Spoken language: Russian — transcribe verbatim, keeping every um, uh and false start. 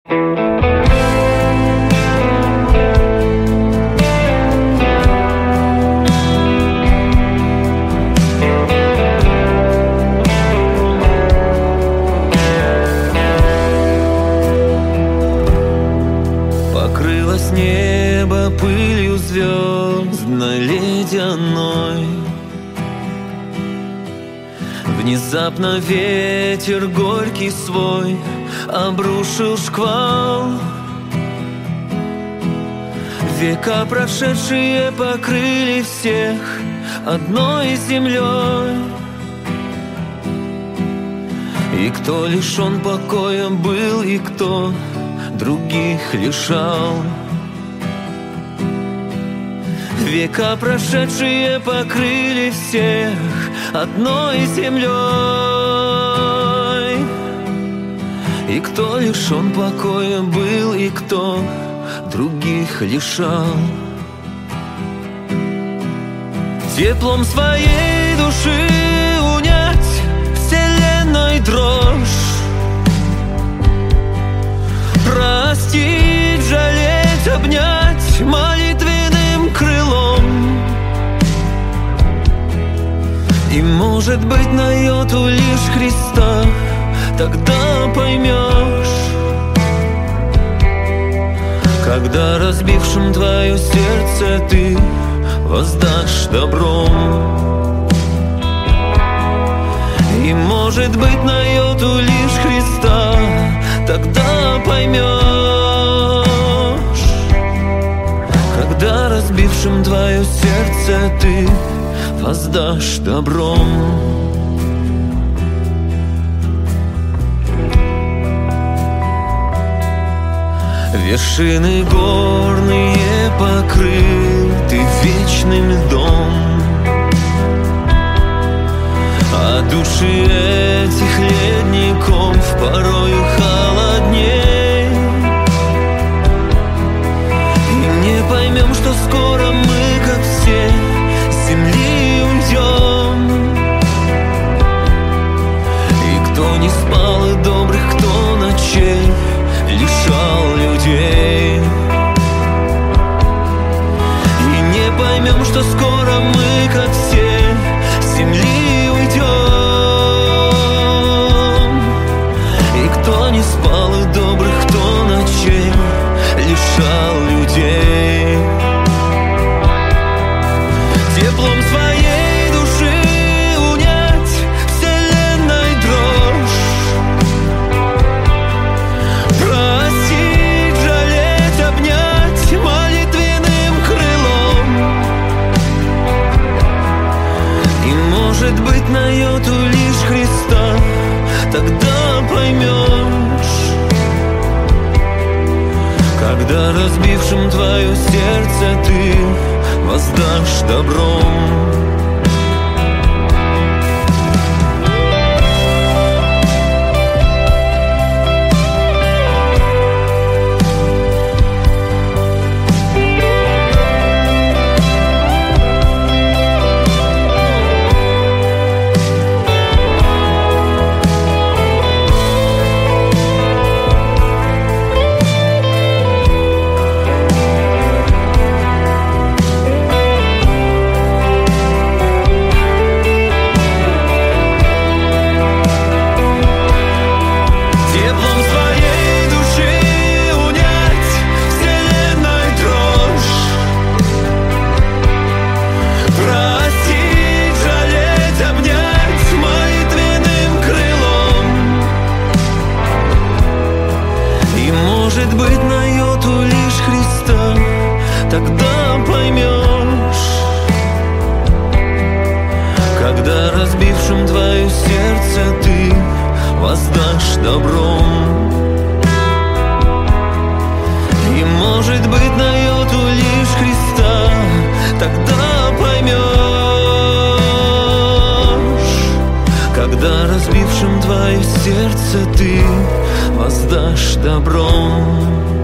Покрылось небо пылью звездно-ледяной. Внезапно ветер горький свой обрушил шквал. Века прошедшие покрыли всех одной землей. И кто лишен покоя был, и кто других лишал. Века прошедшие покрыли всех одной землей. И кто лишен покоя был, и кто других лишал. Теплом своей души унять вселенной дрожь, простить, жалеть, обнять молитвенным крылом. И, может быть, на йоту лишь Христа тогда поймешь, когда разбившим твое сердце ты воздашь добром. И, может быть, на йоту лишь Христа тогда поймешь, когда разбившим твое сердце ты воздашь добром. Вершины горные покрыты вечным льдом, а души этих ледников порою холодней. И не поймем, что скоро мы, как все, с земли уйдем. И кто не спал, и добрых, кто ночей лишал людей. И не поймем, что скоро мы, как все, с земли уйдем. И кто не спал, и добрых, кто ночей лишал людей. Теплом своей души унять вселенной дрожь, простить, жалеть, обнять молитвенным крылом. И, может быть, на йоту лишь Христа тогда поймешь, когда разбившим твое сердце ты воздашь добром. Может быть, на йоту лишь Христа тогда поймешь, когда разбившим твое сердце ты воздашь добром. И, может быть, на йоту лишь Христа тогда поймешь, когда разбившим твое сердце ты воздашь добром.